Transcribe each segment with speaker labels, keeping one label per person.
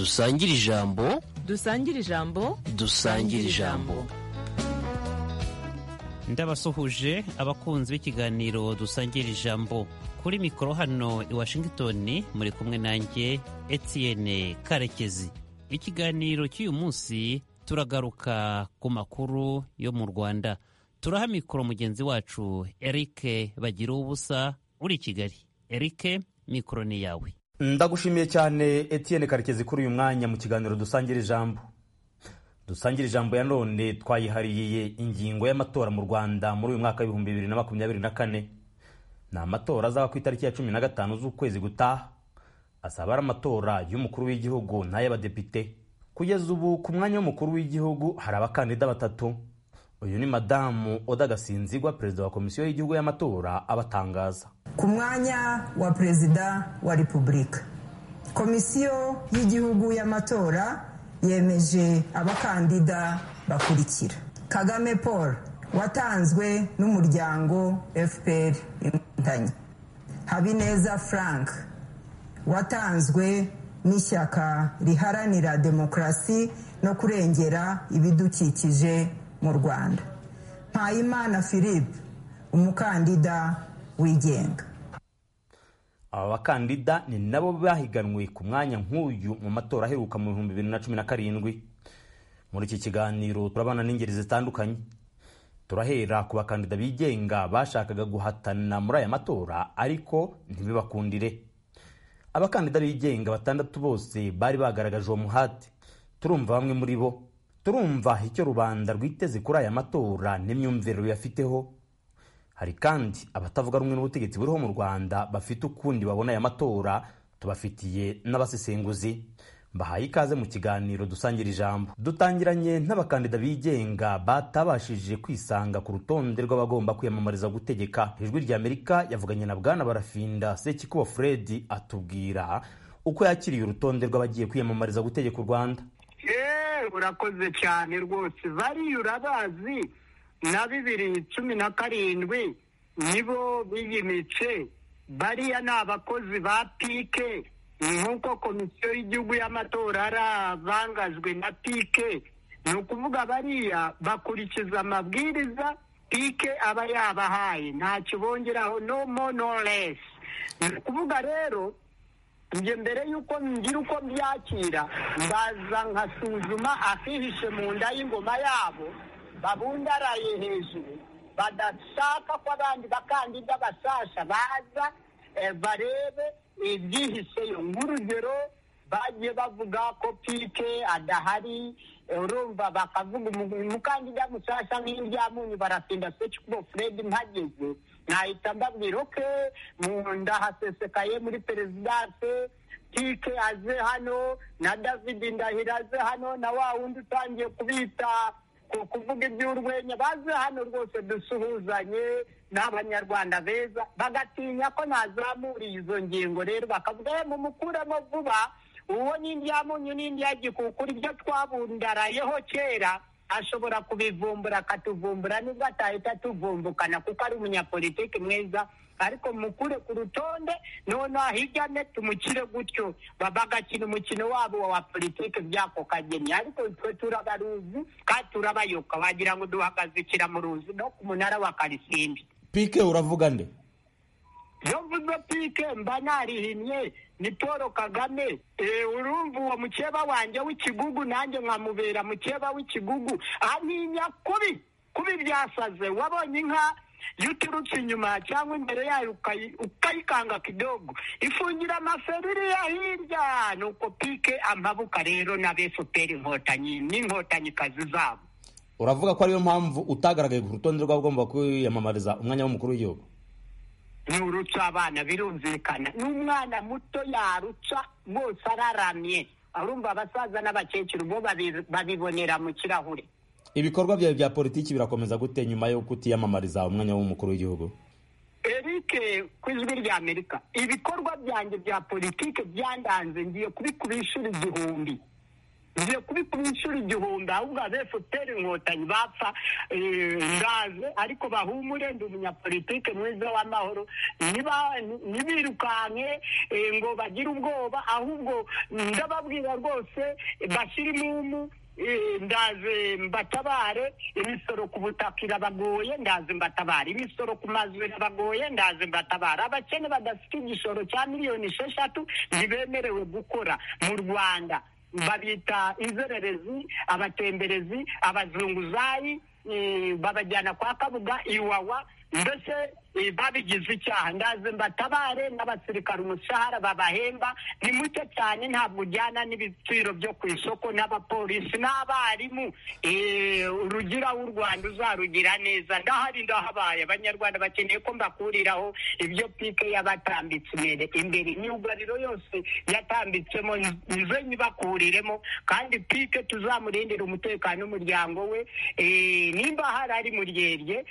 Speaker 1: dusangire ijambo.
Speaker 2: dusangire ijambo.
Speaker 1: dusangire ijambo.
Speaker 3: ndabasuhuje abakunzi b'ikiganiro dusangira ijambo. Kuri mikoro hano i Washington muri kumwe nanjye Etienne Karekezi. Ikiganiro cy'uyu munsi turagaruka ku makuru yo mu Rwanda. Turaha mikoro mugenzi wacu Eric Bagiruwubusa uri i Kigali. Eric, mikoro ni yawe.
Speaker 4: Ndagushimiye cyane Etienne Karekezi kuri uyu mwanya mu kiganiro dusangira ijambo. Dusangira ijambo ya none twayihariye ingingo y'amatora mu Rwanda muri uyu mwaka wa 2024. Ni amatora azaba ku itariki ya 15 z'ukwezi gutaha. Asaba amatora y'umukuru w'igihugu n'ay'abadepite. Kugeza ubu ku mwanya w'umukuru w'igihugu hari abakandida batatu. Uyu ni Madamu Oda Gasinzigwa, perezida wa komisiyo y'igihugu y'amatora, abatangaza.
Speaker 5: Ku mwanya wa perezida wa Repubulika, komisiyo y'igihugu y'amatora yemeje abakandida bakurikira: Kagame Paul watanzwe n'umuryango FPR Inkotanyi, Habineza Frank watanzwe n'ishyaka riharanira demokarasi no kurengera ibidukikije mu Rwanda, Mpayimana Philippe umukandida wigenga.
Speaker 4: Aba bakandida ni nabo bahiganwe ku mwanya nk'uyu mu matora aheruka mu 2017. Muri iki kiganiro turabana n'ingeri zitandukanye. Turahera ku bakandida bigenga bashakaga guhatana muri aya matora ariko ntibibakundire. Abakandida bigenga batandatu bose bari bagaragaje uwo muhate. Turumva bamwe muri bo. Turumva icyo rubanda rwiteze kuri aya matora n'imyumvire ruyafiteho. Hari kandi abatavuga rumwe n'ubutegetsi buriho mu Rwanda bafite ukundi babona aya matora. Tubafitiye n'abasesenguzi. Mbahaye ikaze mu kiganiro dusangira ijambo. Dutangiranye n'abakandida bigenga batabashije kwisanga ku rutonde rw'abagomba kwiyamamariza gutegeka. Ijwi rya Amerika yavuganye na Bwana Barafinda Sekikubo Fred atubwira uko yakiriye urutonde rw'abagiye kwiyamamariza gutegeka u Rwanda.
Speaker 6: Urakoze cyane rwose. Bari urabazi na 2017 nibo biyimice. Bariya ni abakozi ba pike, nk'uko komisiyo y'igihugu y'amatora arabangajwe na pike. Ni ukuvuga bariya bakurikiza amabwiriza pike aba yabahaye, ntacyo bongeraho, no more no less. Ni ukuvuga rero njye mbere y'uko ngira uko byakira mbaza nkasuzuma afihishe mu nda y'ingoma yabo babundaraye hejuru, badashaka ko abandi bakandida basasha baza barebe ibyihiseyo. Nk'urugero bagiye bavuga ko pike adahari, urumva bakavuga umukandida musasha nk'indyamunyu Barafinda Sekikubo Fred mpageze nahita mbabwira ndahasesekaye muri perezidanse, pike aze hano na David Ndahiro aze hano na wa wundi utangiye kubita kuvuga iby'urwenya baze hano rwose dusuhuzanye n'abanyarwanda beza. Bagatinya ko nazamuriye izo ngingo, rero bakavuga mu mukuramo vuba uwo n'indyamunyu n'indyagikukura ibyo twabundarayeho kera ashobora kubivumbura akatuvumbura nibwo atahita tuvumbukana kuko ari umunyapolitiki mwiza, ariko mukure ku rutonde none ahigane tumukire gutyo bagakina umukino wabo wa politiki byako kageni. Ariko twe turabaruzi kandi turabayoka wagira ngo duhagazikira mu ruzi no ku munara wa Karisimbi.
Speaker 4: Pike uravuga nde?
Speaker 6: Yo mvuze pike mba narihimye ni Paul Kagame. Urumva uwo mukeba wanjye w'ikigugu nanjye nkamubera mukeba w'ikigugu. Antinya kubi byasaze. Wabonye inka yuturutse inyuma cyangwa imbere yayo ukayikanga kidogo ifungira amaferiri ya hirya. Nuko pike amabuka rero na FPR Inkotanyi n'inkotanyi kazi zabo.
Speaker 4: Uravuga ko ariyo mpamvu utagaragaye ku rutonde rw'abagomba kwiyamamariza umwanya w'umukuru w'igihugu?
Speaker 6: Nuruca abana birumvikana, n'umwana muto yaruca bose araramye. Arumva abasaza n'abakecuru bo babibonera mu kirahure.
Speaker 4: Ibikorwa byawe bya politiki birakomeza gute nyuma yo kutiyamamariza umwanya w'umukuru w'igihugu?
Speaker 6: Eric, ku ijwi rya Amerika, ibikorwa byanjye bya politiki byandanze ngiye kubikubishura 1000. ngiye kubikora inshuro 1000 ahubwo FPR inkotanyi bapfa ngaze ariko bahumure ndi umunyapolitike mwiza w'amahoro nibirukanke ngo bagire ubwoba ahubwo ndababwira rwose bashira imumu ndaze mbatabare imisoro ku butaka irabagoye ndaze mbatabare imisoro ku mazu irabagoye ndaze mbatabare abakene badafite igishoro cya miliyoni 6 ntibemerewe gukora mu Rwanda babita inzererezi abatemberezi abazunguzayi babajyana kwa Kabuga Iwawa mbese babigize icyaha ndaze mbatabare n'abasirikare umushahara babahemba ni muke cyane ntabwo ujyana n'ibiciro byo ku isoko n'abapolisi n'abarimu urugira w'u Rwanda uzarugira neza ndahari ndahabaye abanyarwanda bakeneye ko mbakuriraho ibyo pike yabatambitse imbere imyugariro yose yatambitsemo nizo nyibakuriremo kandi pike tuzamurindira umutekano w'umuryango we nimba hari muryerye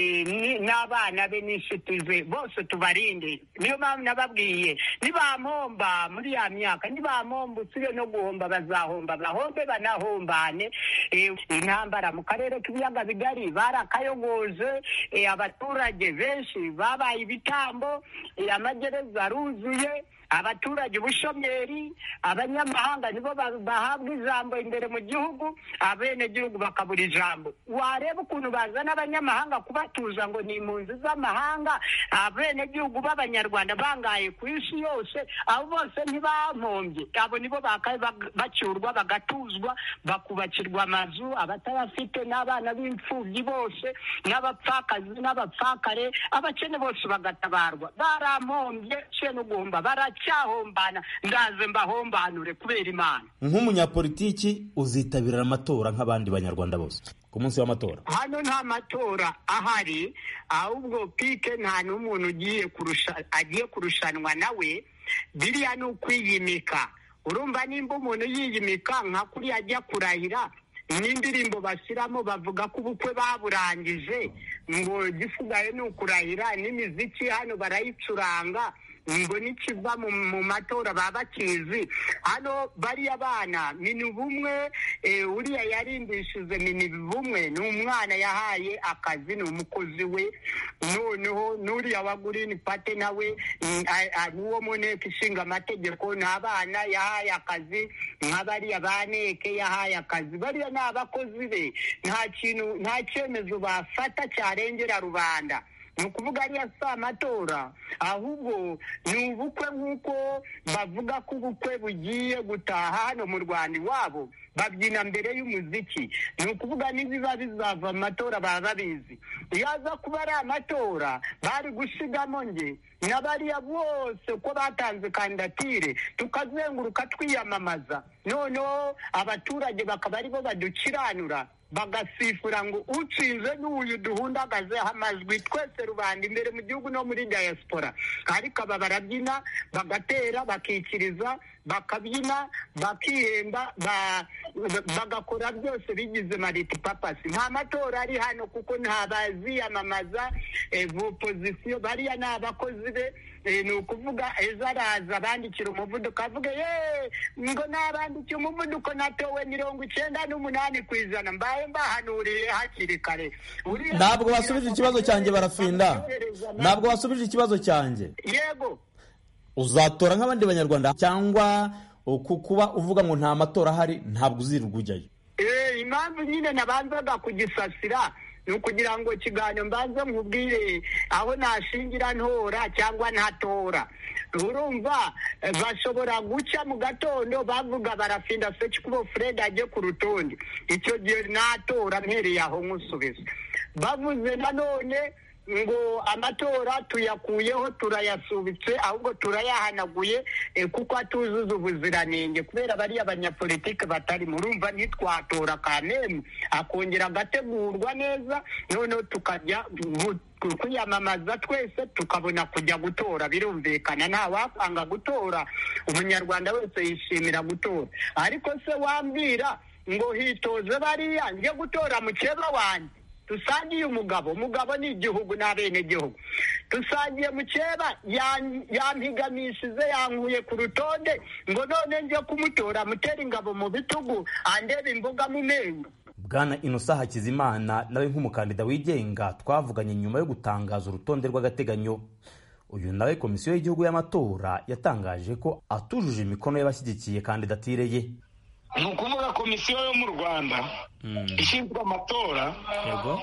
Speaker 6: n'abana be n'ishitize bose tubarinde niyo mpamvu nababwiye nibampomba muri ya myaka nibampomba usire no guhomba bazahomba bahombe banahombane intambara mu karere k'ibiyaga bigari barakayogoje abaturage benshi babaye ibitambo amagereza aruzuye abaturage ubushomeri abanyamahanga nibo bahabwa ijambo imbere mu gihugu abene gihugu bakabura ijambo wareba ukuntu bazana abanyamahanga kubatuza ngo ni impunzi z'amahanga abene gihugu b'abanyarwanda bangaye ku isi yose abo bose ntibampombye abo nibo bakaye bacyurwa bagatuzwa bakubakirwa amazu abatayafite n'abana b'imfubyi bose n'abapfakazi n'abapfakare abakene bose bagatabarwa barampombye cye no guhomba cyahombana ndaze mbahombanure kubera Imana.
Speaker 4: Nk'umunyapolitiki uzitabira amatora nk'abandi banyarwanda bose ku munsi w'amatora?
Speaker 6: Hano nta matora ahari ahubwo pike nta n'umuntu agiye kurushanwa nawe biriya ni ukwiyimika. Urumva nimba umuntu yiyimika nka kuri ajya kurahira n'indirimbo bashyiramo bavuga ko ubukwe baburangije ngo gisigaye ni ukurahira n'imiziki hano barayicuranga ngo nikiva mu matora babakizi hano bariya bana mini bumwe uriya yarindishije mini bumwe n'umwana yahaye akazi ni umukozi we noneho n'uriya wa Green Party nawe n'uwo mu nteko ishinga amategeko n'abana yahaye akazi nk'abariya baneke yahaye akazi bariya ni abakozi be nta cyemezo bafata cyarengera rubanda ni ukuvuga ariya si amatora ahubwo ni ubukwe nk'uko bavuga ko ubukwe bugiye gutaha hano mu Rwanda iwabo babyina mbere y'umuziki ni ukuvuga n'ibiba bizava amatora baba babizi iyo aza kuba ari amatora bari gusigamo nge n'abariya bose ko batanze kandidatire tukazenguruka twiyamamaza noneho abaturage bakaba aribo badukiranura bagasifura ngo ucize n'uyu duhundagazeho amajwi twese rubanda imbere mu gihugu no muri diaspora ariko aba barabyina bagatera bakikiriza bakabyina bakihemba bagakora byose bigize mariti papasi nta matora ari hano kuko nta baziyamamaza opozisiyo bariya ni abakozi be ni ukuvuga ejo araza bandikira umuvuduko avuga ngo nabandikiye umuvuduko natowe 98% mbaye mbahanuriye hakiri kare.
Speaker 4: Ntabwo wasubije ikibazo cyanjye barafinda, ntabwo wasubije ikibazo cyanjye.
Speaker 6: Yego
Speaker 4: uzatora nk'abandi banyarwanda cyangwa kuba uvuga ngo nta matora ahari ntabwo uzirirwa ujyayo?
Speaker 6: Impamvu nyine nabanzaga kugisasira ni ukugira ngo ikiganiro mbanze nkubwire aho nashingira ntora cyangwa ntatora. Urumva bashobora guca mu gatondo bavuga barafinda Sekikubo Fred ajye ku rutonde icyo gihe natora mpereye aho nkusubiza. Bavuze nanone ngo amatora tuyakuyeho turayasubitse ahubwo turayahanaguye kuko atuzuza ubuziranenge kubera bari abanyapolitike batari murumva ntitwatora kamemu akongera agategurwa neza noneho tukajya kwiyamamaza twese tukabona kujya gutora birumvikana nta wapanga gutora umunyarwanda wese yishimira gutora ariko se wambwira ngo hitoze bariya njye gutora mukeba wanjye dusangiye umugabo ni igihugu n'abenegihugu, dusangiye mukeba yampiganishije yankuye ku rutonde ngo none nje kumutora mutera ingabo mu bitugu andeba imbuga mu menyo.
Speaker 4: Bwana Innocent Hakizimana nawe nk'umukandida wigenga twavuganye nyuma yo gutangaza urutonde rw'agateganyo. Uyu nawe komisiyo y'igihugu y'amatora yatangaje ko atujuje imikono y'abashyigikiye kandidatire ye.
Speaker 2: Ni ukuvuga komisiyo yo mu Rwanda ishinzwe amatora
Speaker 3: yego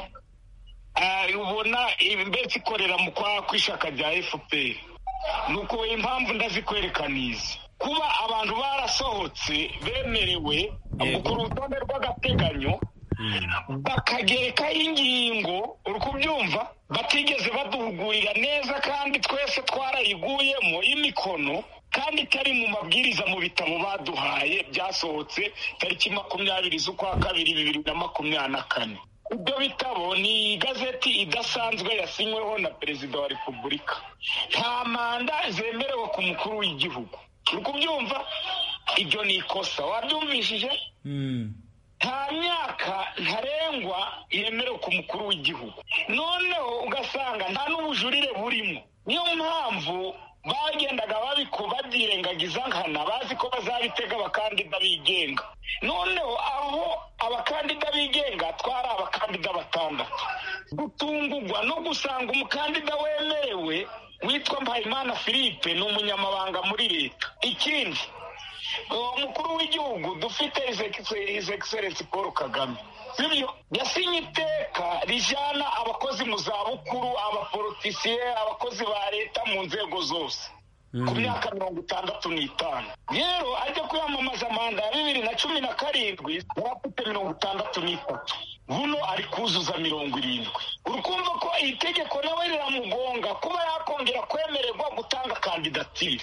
Speaker 2: ubona mbese ikorera mu kwa kw'ishyaka rya FPR. Nuko impamvu ndazikwerekaniza kuba abantu barasohotse bemerewe ku rutonde rw'agateganyo bakagerekaho ingingo uri kubyumva batigeze baduhugurira neza kandi twese twarayiguyemo imikono kandi itari mu mabwiriza mu bitabo baduhaye byasohotse tariki 20 z'ukwa kabiri 2024. Ibyo bitabo ni igazeti idasanzwe yasinyweho na perezida wa repubulika. Nta manda zemerewe ku mukuru w'igihugu. Uri kubyumva? Ibyo ni ikosa. Wabyumvishije? Nta myaka ntarengwa yemerewe ku mukuru w'igihugu. Noneho ugasanga nta n'ubujurire burimo. Niyo mpamvu bagendaga babyirengagiza nkana bazi ko bazabitega abakandida bigenga. Noneho aho abakandida bigenga twari abakandida 6. Gutungurwa no gusanga umukandida wemerewe witwa Mpayimana Philippe ni umunyamabanga muri leta. Ikindi umukuru w'igihugu dufite His Excellency Paul Kagame sibyo yasinye iteka rijana abakozi mu zabukuru, abapolitisiye, abakozi ba leta mu nzego zose ku myaka 65. Rero ajya kwiyamamaza manda ya 2017 yarafite 63. Buno ari kuzuza 70. Urukumva ko itegeko nawe riramugonga kuba yakongera kwemererwa gutanga kandidatire.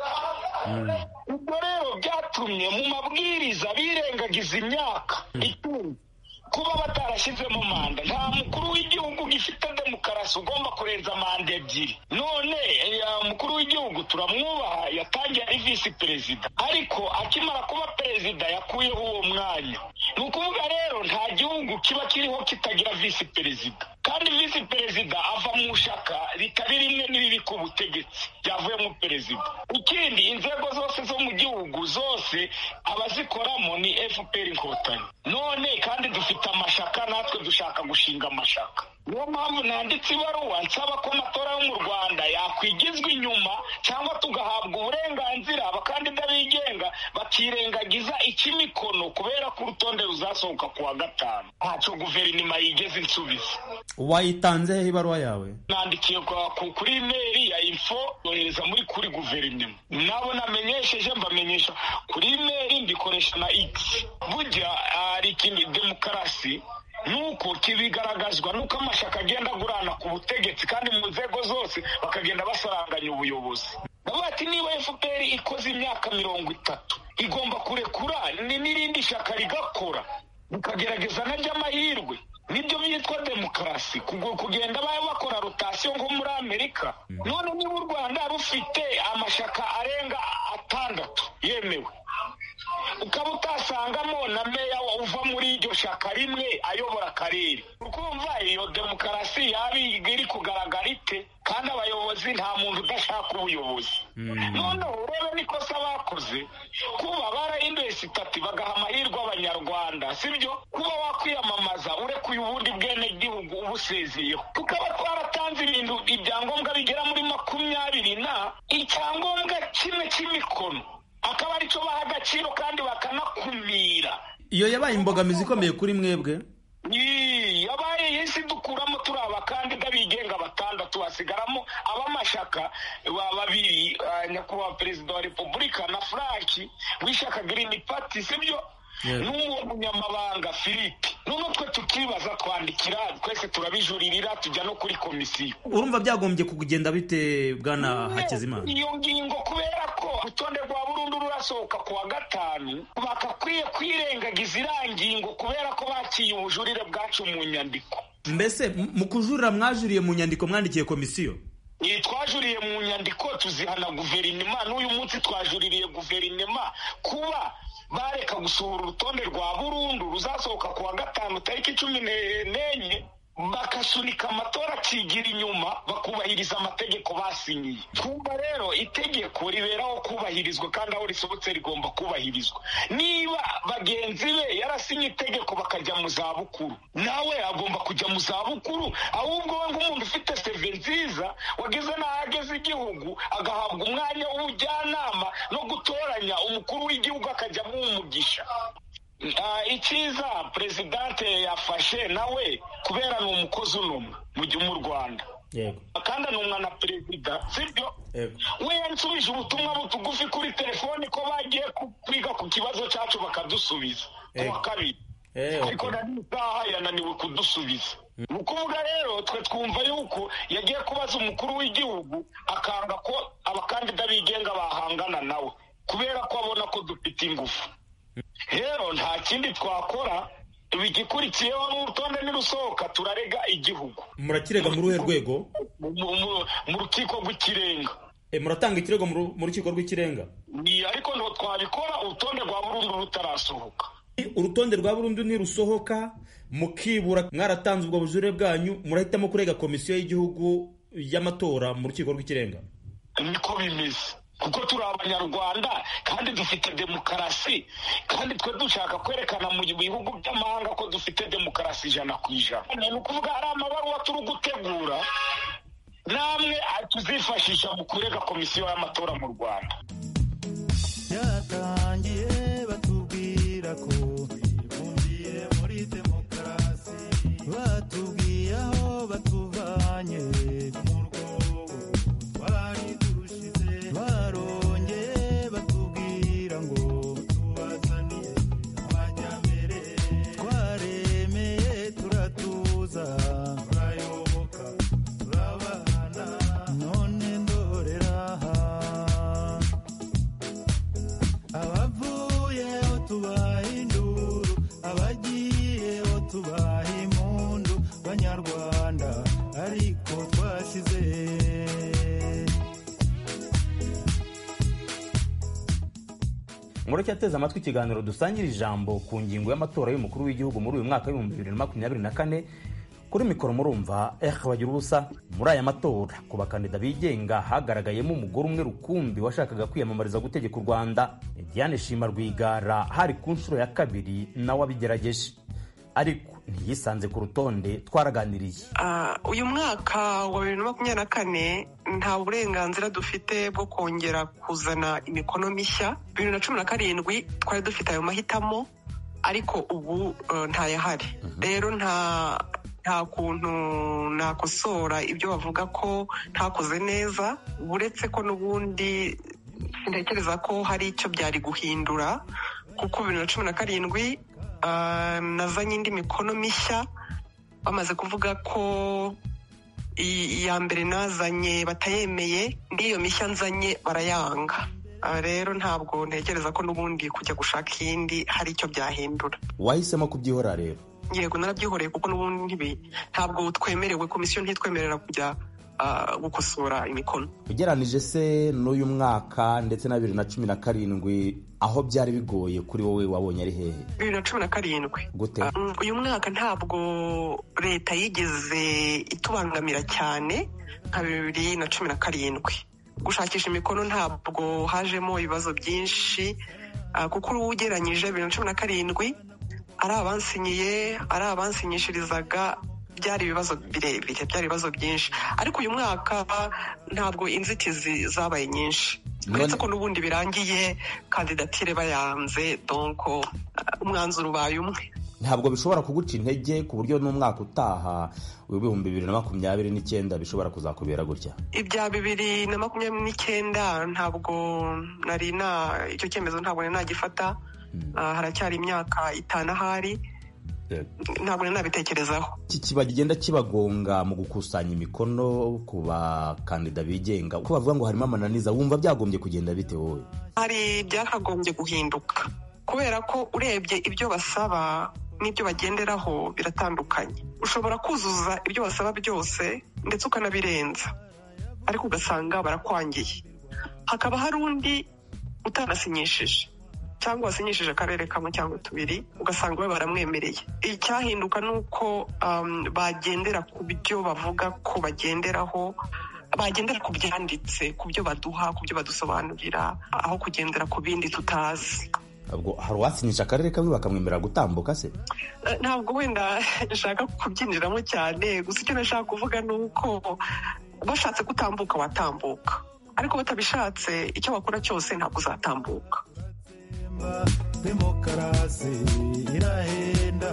Speaker 2: Ubwo rero byatumye mu mabwiriza birengagiza imyaka icumi kuba batarashyizemo manda. Nta mukuru w'igihugu gifite demokarasi ugomba kurenza manda 2. None umukuru w'igihugu turamwubaha yatangiye ari visi perezida, ariko akimara kuba perezida yakuyeho uwo mwanya. Ni ukuvuga rero nta gihugu kiba kiriho kitagira visi perezida, kandi visi perezida ava mu shaka ritari rimwe n'iriri ku butegetsi ryavuyemo perezida. Ikindi inzego zose zo mu gihugu zose abazikoramo ni FPR Inkotanyi. None kandi dufite amashaka, natwe dushaka gushinga amashaka. Niyo mpamvu nanditse ibaruwa nsaba ko amatora yo mu Rwanda yakwigizwa inyuma cyangwa tugahabwa uburenganzira abakandida bigenga bakirengagiza ikimikono kubera ko urutonde ruzasohoka ku wa 5. Ntacyo guverinoma yigeze insubiza.
Speaker 4: Wayitanze ibaruwa yawe?
Speaker 2: Nandikiye kuri email ya info yohereza kuri guverinoma. Nabo namenyesheje mbamenyesha kuri email mbikoresha na X. Burya ari ikindi demokarasi nuko kibigaragazwa nuko amashaka agenda agurana ku butegetsi kandi mu nzego zose bakagenda basaranganya ubuyobozi. Ati niba FPR ikoze imyaka 30 igomba kurekura n'irindi shaka rigakora bukagerageza n'amahirwe. Nibyo byitwa demokarasi, kugenda bakora rotation nko muri Amerika. None niba u Rwanda rufite amashaka arenga 6 yemewe, ukaba utasangamo na meya uva muri iryo shaka rimwe ayobora akarere, ukumva iyo demokarasi yabi iri kugaragara ite? Kandi abayobozi nta muntu udashaka ubuyobozi. Noneho urebe nikosa bakoze kuba barahinduye sitati bagaha amahirwe abanyarwanda, sibyo? Kuba wakwiyamamaza urekuye ubundi bwene gihugu ubusezeyeho, tukaba twaratanze ibyangombwa bigera muri 20 na icyangombwa kimwe cy'imikono akaba aricyo baha agaciro kandi bakanakumira.
Speaker 4: Iyo yabaye imbogamizi ikomeye kuri mwebwe?
Speaker 2: Yabaye yesi dukuramo turi abakandida bigenga 6 hasigaramo abamashaka 2 nyakubahwa perezida wa repubulika na Frank w'ishyaka Green Party sibyo n'uwo munyamabanga Philippe. None twe tukibaza twandikira twese turabijuririra tujya no kuri komisiyo.
Speaker 4: Urumva byagombye kugenda bite Bwana Hakizimana?
Speaker 2: Iyo ngingo kubera ko urutonde rwa burundu rurasohoka ku wa 5 bakakwiye kwirengagiza irangingo kubera ko bakiye ubujurire bwacu mu nyandiko.
Speaker 4: Mbese mu kujurira mwajuriye mu nyandiko mwandikiye komisiyo?
Speaker 2: Twajuriye mu nyandiko tuzihana guverinoma. N'uyu munsi twajuririye guverinoma kuba bareka gusohora urutonde rwa burundu ruzasohoka ku wa 5 tariki 14 bagasunika amatora akigira inyuma bakubahiriza amategeko basinyiye. Twumva rero itegeko riberaho kubahirizwa kandi aho risohotse rigomba kubahirizwa. Niba bagenzi be yarasinye itegeko bakajya mu zabukuru, nawe agomba kujya mu zabukuru, ahubwo we nk'umuntu ufite seve nziza wageze n'aho ageze igihugu agahabwa umwanya w'ubujyanama no gutoranya umukuru w'igihugu akajyamo umugisha. Icyiza perezidante yafashe nawe kubera ni umukozi unumwe mu Rwanda, kandi anumwa na perezida, sibyo? We yansubije ubutumwa butugufi kuri telefoni ko bagiye kwiga ku kibazo cyacu bakadusubiza kuwa kabiri, ariko na n'isaha yananiwe kudusubiza. Ni ukuvuga rero twe twumva yuko yagiye kubaza umukuru w'igihugu akanga ko abakandida bigenga bahangana nawe kubera ko abona ko dufite ingufu. Rero nta kindi twakora, bigikurikiyeho n'urutonde nirusohoka turarega igihugu.
Speaker 4: Murakirega muri uruhe rwego?
Speaker 2: Mu rukiko rw'ikirenga.
Speaker 4: Muratanga ikirego mu rukiko rw'ikirenga?
Speaker 2: Ariko ntabwo twabikora urutonde rwa burundu rutarasohoka.
Speaker 4: Urutonde rwa burundu nirusohoka mukibura mwaratanze ubwo bujurire bwanyu, murahitamo kurega komisiyo y'igihugu y'amatora mu rukiko rw'ikirenga?
Speaker 2: Niko bimeze, kuko turi abanyarwanda kandi dufite demokarasi, kandi twe dushaka kwerekana mu bihugu by'amahanga ko dufite demokarasi 100%. Ni ukuvuga hari amabaruwa turi gutegura namwe tuzifashisha mu kurega komisiyo y'amatora mu Rwanda.
Speaker 7: Yatangiye batubwira ko bibumbiye muri demokarasi, batubwiye aho batuvanye mu rwobo twari turushize, barongeye batubwira ngo tubazaniye abanyambere, twaremeye turatuza turayoboka turabana, none ndorera abavuyeho tubaha induru, abagiyeho tubaha impundu, banyarwanda ariko twashize.
Speaker 4: Muracyateze amatwi ikiganiro dusangira ijambo ku ngingo y'amatora y'umukuru w'igihugu muri uyu mwaka w'2024. Kuri mikoro murumva bagira ubusa. Muri aya matora ku bakandida bigenga hagaragayemo umugore umwe rukumbi washakaga kwiyamamariza gutegeka u Rwanda. Diane Shima Rwigara hari ku nshuro ya kabiri nawe abigerageje, ariko ntiyisanze ku rutonde. Twaraganiriye.
Speaker 8: Uyu mwaka wa 2024 nta burenganzira dufite bwo kongera kuzana imikono mishya. 2017 twari dufite ayo mahitamo, ariko ubu ntayahari. Rero nta kuntu nakosora ibyo bavuga ko ntakoze neza, uretse ko n'ubundi sintekereza ko hari icyo byari guhindura, kuko 2017 nazanye indi mikono mishya, bamaze kuvuga ko iya mbere nazanye batayemeye, n'iyo mishya nzanye barayanga. Rero ntabwo ntekereza ko n'ubundi kujya gushaka iyindi hari icyo byahindura.
Speaker 4: Wahisemo kubyihora rero?
Speaker 8: Yego, narabyihoreye kuko n'ubundi ntabwo twemerewe, komisiyo ntitwemerera kujya gukosora imikono. Ugeranije
Speaker 4: se n'uyu mwaka ndetse na 2017 aho byari bigoye kuri wowe wabonye ari hehe?
Speaker 8: 2017
Speaker 4: gute?
Speaker 8: Uyu mwaka ntabwo leta yigeze itubangamira cyane nka 2017. Gushakisha imikono ntabwo hajemo ibibazo byinshi, kuko ugeranyije 2017 ari abansinyiye ari abansinyishirizaga byari ibibazo birebire, byari ibibazo byinshi. Ariko uyu mwaka ntabwo inzitizi zabaye nyinshi, uretse ko n'ubundi birangiye kandidatire bayanze, donc umwanzuro ubaye umwe.
Speaker 4: Ntabwo bishobora kuguca intege ku buryo n'umwaka utaha w'ibihumbi 2029 bishobora kuzakubera gutya?
Speaker 8: Ibya 2029 ntabwo nari icyo cyemezo ntabwo nari nagifata. Haracyari imyaka 5 ahari, ntabwo nabitekerezaho.
Speaker 4: Iki kiba kigenda kibagonga mu gukusanya imikono ku bakandida bigenga, uko bavuga ngo harimo amananiza, wumva byagombye kugenda bite wowe?
Speaker 8: Hari byakagombye guhinduka, kubera ko urebye ibyo basaba n'ibyo bagenderaho biratandukanye. Ushobora kuzuza ibyo basaba byose ndetse ukanabirenza, ariko ugasanga barakwangiye. Hakaba hari undi utanasinyishije, cyangwa wasinyishije akarere kamwe cyangwa tubiri ugasanga we baramwemereye. Icyahinduka ni uko bagendera ku byo bavuga ko bagenderaho, bagendera ku byanditse, ku byo baduha, ku byo badusobanurira, aho kugendera ku bindi tutazi.
Speaker 4: Ubwo hari uwasinyisha akarere kamwe bakamwemerera gutambuka se?
Speaker 8: Ntabwo wenda nshaka kubyinjiramo cyane, gusa icyo nashaka kuvuga ni uko bashatse gutambuka watambuka, ariko batabishatse icyo bakora cyose ntabwo uzatambuka.
Speaker 7: Demokarasi irahenda.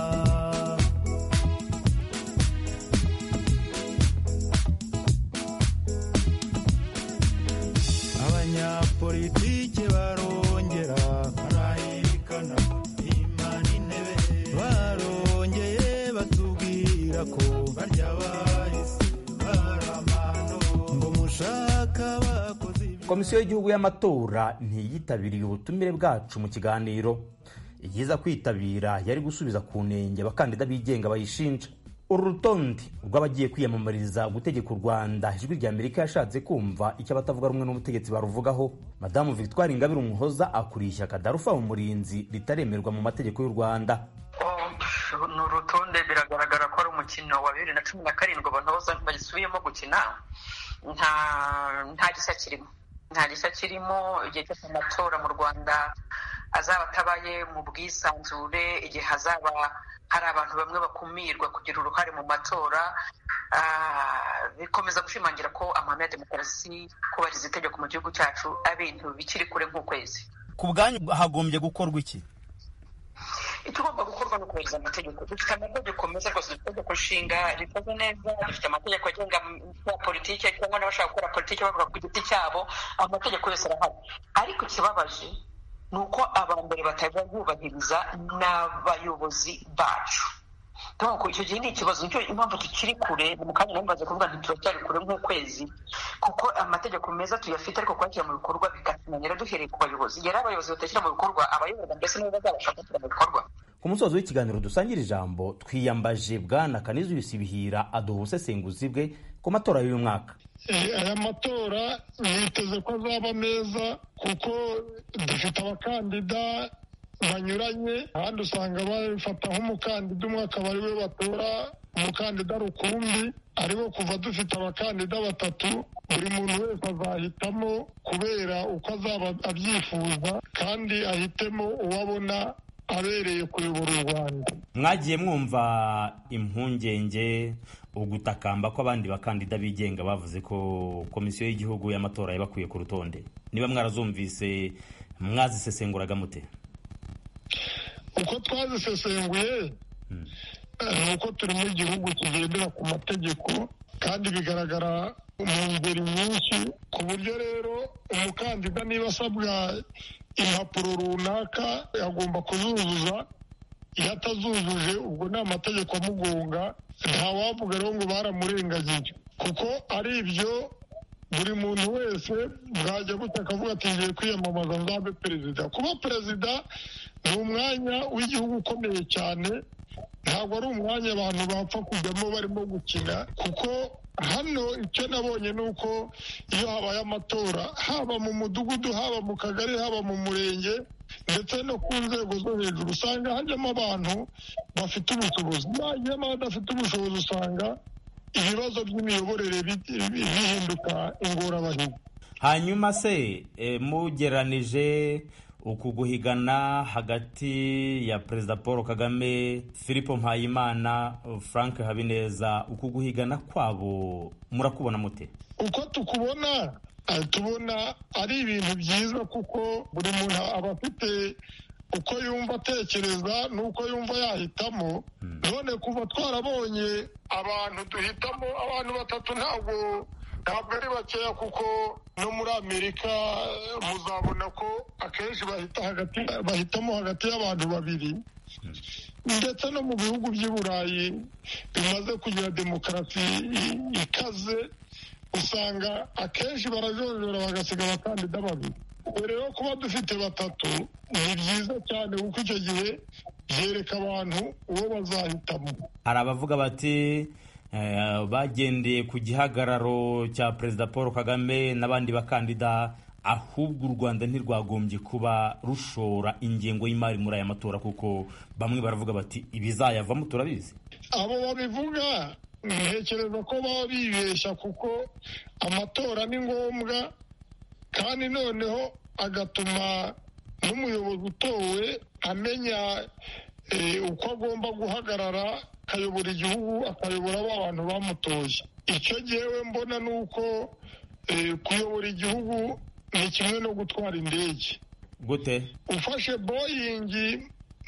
Speaker 7: Abanyapolitike barongera barahirikana imana intebe, barongeye batubwira ko barya bahise baramano ngo mushaka bakoze.
Speaker 4: Komisiyo y'igihugu y'amatora ntiyitabiriye ubutumire bwacu mu kiganiro. Igiza kwitabira yari gusubiza ku nenge abakandida bigenga bayishinja. Uru rutonde rw'abagiye kwiyamamariza gutegeka u Rwanda, Ijwi ry'Amerika yashatse kumva icyo abatavuga rumwe n'ubutegetsi baruvugaho. Madamu Victoire Ingabire Umuhoza akuriye ishyaka Darufa Umurinzi ritaremerwa mu mategeko y'u Rwanda.
Speaker 9: Ni urutonde biragaragara ko ari umukino wa 2017 abantu bagisubiyemo gukina. Nta gishya kirimo igihe cyose amatora mu Rwanda azaba atabaye mu bwisanzure, igihe hazaba hari abantu bamwe bakumirwa kugira uruhare mu matora, bikomeza gushimangira ko amahame ya demokarasi, kubahiriza itegeko mu gihugu cyacu ibintu bikiri kure nk'ukwezi.
Speaker 4: Ku bwanyu hagombye gukorwa iki?
Speaker 9: Ikigomba gukorwa no kubahiriza amategeko. Dufite amategeko meza rwose, dufite itegeko nshinga rikoze neza, dufite amategeko agenga politiki cyangwa n'abashaka gukora politiki bavuga ku giti cyabo, amategeko yose arahari. Ariko ikibabaje ni uko abambere batayubahiriza n'abayobozi bacu. Donc icyo gihe ni ikibazo, nicyo impamvu tukiri kure. Mu kanya nambaze kuvuga nti turacyari kure nk'ukwezi, kuko amategeko meza tuyafite, ariko kwakira mu bikorwa bikatunanira duhereye ku bayobozi. Yari abayobozi batashyira mu bikorwa, abayobozi mbese nibo bazabasha gushyira mu bikorwa.
Speaker 4: Ku musozo w'ikiganiro dusangira ijambo, twiyambaje Bwana Kanizuyusi Bihira aduha ubusesenguzi bwe ku matora y'uyu mwaka.
Speaker 10: Aya matora niteze ko azaba meza, kuko dufite abakandida banyuranye. Ahandi usanga bafata nk'umukandida umwe akaba ari we batora umukandida rukumbi, ariko kuva dufite abakandida batatu, buri muntu wese azahitamo kubera uko azaba abyifuza, kandi ahitemo uwabona abereye kuyobora u Rwanda.
Speaker 4: Mwagiye mwumva impungenge, ugutakamba ko abandi bakandida bigenga bavuze ko komisiyo y'igihugu y'amatora yabakuye ku rutonde. Niba mwarazumvise, mwazisesenguraga mute?
Speaker 10: Uko twazisesenguye uko turi mu gihugu kigendera ku mategeko, kandi bigaragara mu ngeri nyinshi, ku buryo rero umukandida niba asabwa impapuro runaka yagomba kuzuzuza. Iyo atazujuje, ubwo ni amategeko amugonga. Ntawavuga rero ngo baramurengagije, kuko ari ibyo buri muntu wese bwajya gutya akavuga ati ngiye kwiyamamaza nzabe perezida. Kuba perezida ni umwanya w'igihugu ukomeye cyane, ntabwo ari umwanya abantu bapfa kujyamo barimo gukina. Kuko hano icyo nabonye ni uko iyo habaye amatora, haba mu mudugudu, haba mu kagari, haba mu murenge, ndetse no ku nzego zo hejuru, usanga hajyamo abantu bafite ubushobozi. Hajyamo abadafite ubushobozi, usanga ibibazo by'imiyoborere bihinduka ingorabahizi.
Speaker 4: Hanyuma se mugeranije uku guhigana hagati ya Perezida Paul Kagame, Philippe Mpayimana, Frank Habineza, uku guhigana kwabo murakubona mute?
Speaker 10: Uko tukubona, tubona ari ibintu byiza, kuko buri muntu aba afite uko yumva atekereza n'uko yumva yahitamo. None kuva twarabonye abantu duhitamo, abantu batatu ntabwo ari bakeya, kuko no muri Amerika muzabona ko akenshi bahitamo hagati y'abantu babiri, ndetse no mu bihugu by'i Burayi bimaze kugira demokarasi ikaze, usanga akenshi barajonjora bagasiga abakandida babiri. Rero kuba dufite batatu ni byiza cyane, kuko icyo gihe byereka abantu uwo bazahitamo.
Speaker 4: Hari abavuga bati bagendeye ku gihagararo cya Perezida Paul Kagame n'abandi bakandida ahubwo u Rwanda ntirwagombye kuba rushora ingengo y'imari muri aya matora, kuko bamwe baravuga bati ibizayavamo turabizi.
Speaker 10: Abo babivuga ntekereza ko baba bibeshya, kuko amatora ni ngombwa kandi noneho agatuma n'umuyobozi utowe amenya uko agomba guhagarara akayobora igihugu, akayobora abantu bamutoye. Icyo jyewe mbona ni uko kuyobora igihugu ni kimwe no gutwara indege.
Speaker 4: Gute?
Speaker 10: Ufashe Boyingi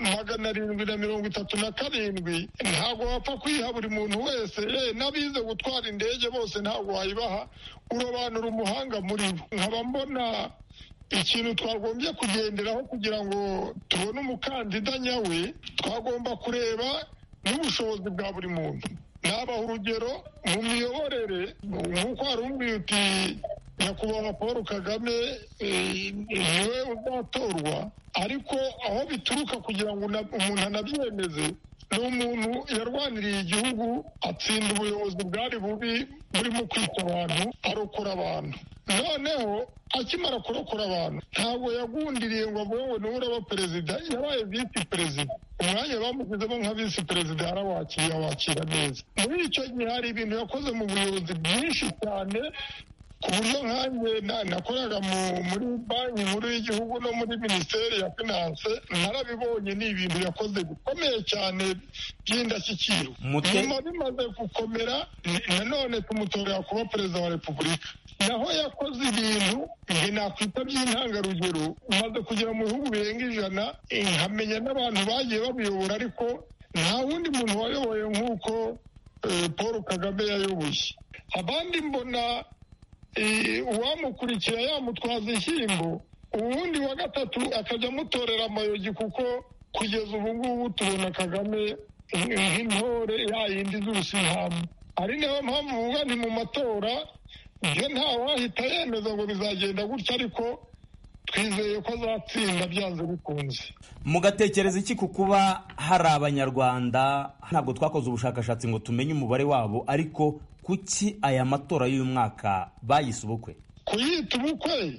Speaker 10: 737 ntabwo wapfa kwiha buri muntu wese, n'abize gutwara indege bose ntabwo wayibaha, urobanura umuhanga muri bo. Nkaba mbona ikintu twagombye kugenderaho kugira ngo tubone umukandida nyawe, twagomba kureba n'ubushobozi bwa buri muntu. Nabaha urugero mu miyoborere, nk'uko hari umbwiye uti nyakubahwa Paul Kagame niwe uzatorwa, ariko aho bituruka kugira ngo umuntu anabyemeze, ni umuntu yarwaniriye igihugu, atsinda ubuyobozi bwari bubi burimo kwica abantu, arokora abantu. Noneho akimara kurokora abantu ntabwo yagundiriye ngo avuge ngo niwe uraba perezida, yabaye visi perezida. Umwanya bamushyizemo nka visi perezida yakira neza. Muri icyo gihe hari ibintu yakoze mu buyobozi byinshi cyane, ku buryo nkanjye nakoraga muri banki nkuru y'igihugu no muri minisiteri ya finance, narabibonye. Ni ibintu yakoze bikomeye cyane by'indashyikirwa. Nyuma bimaze gukomera, nanone tumutorera kuba perezida wa repubulika. Naho yakoze ibintu nakwita by'intangarugero, maze kugera mu bihugu birenga 100, nkamenya n'abantu bagiye babiyobora, ariko nta wundi muntu wayoboye nk'uko Paul Kagame yayoboye. Abandi mbona uwamukurikira yamutwaza inshyimbo, uwundi wa gatatu akajya amutorera amayogi, kuko kugeza ubu ngubu tubona Kagame nk'intore yayindi z'urusihamu. Ari nayo mpamvu uvuga nti mu matora ibyo ntawahita yemeza ngo bizagenda gutya, ariko twizeye ko azatsinda byanze bikunze.
Speaker 4: Mugatekereza iki ku kuba hari Abanyarwanda, ntabwo twakoze ubushakashatsi ngo tumenye umubare wabo, ariko kuki aya matora y'uyu mwaka bayise ubukwe?
Speaker 10: Kuyita ubukwe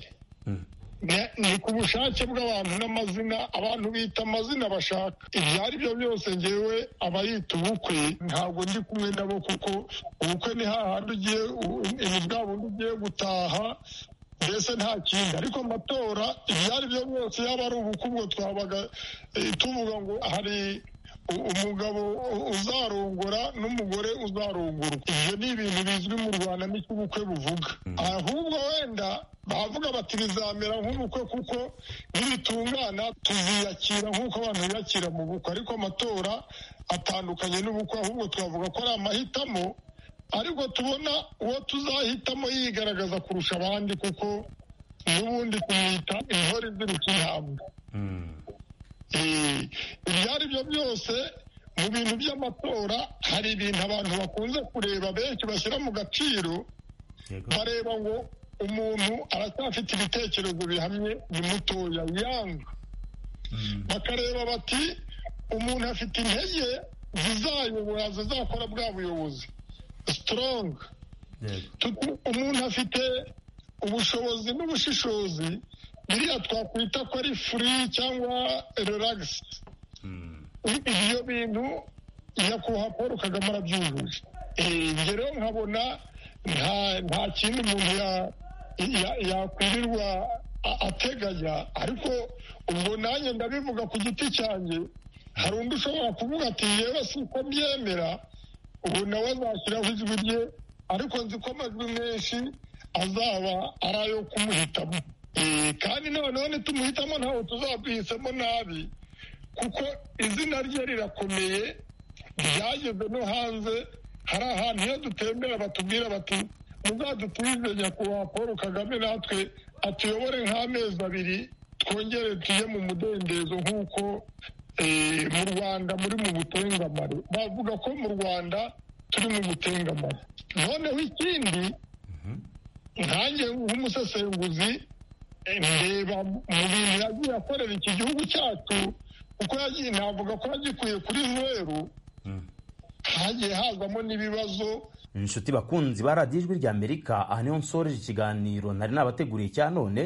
Speaker 10: ni ku bushake bw'abantu n'amazina, abantu bita amazina bashaka. Ibyo ari byo byose ngewe abayita ubukwe ntabwo ndi kumwe nabo, kuko ubukwe ni hahandi ugiye bwa bundi ugiye gutaha, mbese nta kindi. Ariko amatora ibyo ari byo byose, yaba ari ubukwe, ubwo twabaga tuvuga ngo hari umugabo uzarongora n'umugore uzarongorwa. Ibyo ni ibintu bizwi mu Rwanda n'icyo ubukwe buvuga. Ahubwo wenda bavuga bati bizamera nk'ubukwe, kuko nibitungana tuziyakira nk'uko abantu biyakira mu bukwe. Ariko amatora atandukanye n'ubukwe, ahubwo twavuga ko ari amahitamo, ariko tubona uwo tuzahitamo yigaragaza kurusha abandi, kuko n'ubundi tumwita intore zirusha intambwe. Ibyo ari byo byose mu bintu by'amatora, hari ibintu abantu bakunze kureba, benshi bashyira mu gaciro. Bareba ngo umuntu aracyafite ibitekerezo bihamye, ni mutoya, yanga. Bakareba bati umuntu afite intege zizayobora, zizakora bwa buyobozi, strong. Umuntu afite ubushobozi n'ubushishozi, biriya twakwita ko ari free cyangwa relax. Ibyo bintu nyakubahwa Paul Kagame arabyujuje. Rero nkabona nta kindi umuntu yakwirirwa ateganya, ariko ubwo nanjye ndabivuga ku giti cyanjye. Hari undi ushobora kuvuga ati yewe siko byemera, ubu nawe azashyiraho ijwi rye, ariko nzi ko amajwi menshi azaba ari ayo kumuhitamo. Kandi noneho nitumuhitamo ntawe tuzaduhisemo nabi, kuko izina rye rirakomeye, ryageze no hanze. Hari ahantu iyo dutembera batubwira bati muzadutuze nyakubahwa Paul Kagame natwe atuyobore nk'amezi 2, twongere tujye mu mudendezo, nk'uko mu Rwanda muri mu butengamare. Bavuga ko mu Rwanda turi mu butengamare. Noneho ikindi, nkanjye nk'umusesenguzi ndeba mu bintu yagiye akorera iki gihugu cyacu, kuko yagiye, navuga ko yagikuye kuri zeru, hagiye hazamo n'ibibazo.
Speaker 4: Inshuti bakunzi ba radiyo Ijwi ry'Amerika, aha niho nsoreje ikiganiro nari nabateguriye cya none.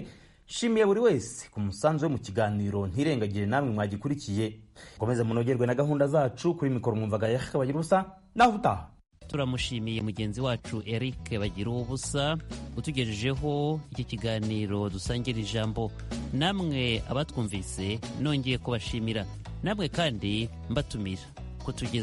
Speaker 4: shimiye buri wese ku musanzu we mu kiganiro ntirengagire namwe mwagikurikiye. Komeza munogerwe na gahunda zacu. Kuri mikoro mwumvaga Eric Bagirubusa, naho utaha.
Speaker 3: Turamushimiye mugenzi wacu Eric Bagirubusa utugejejeho iki kiganiro dusangira ijambo. Namwe abatwumvise nongeye kubashimira, namwe kandi mbatumira kutugeza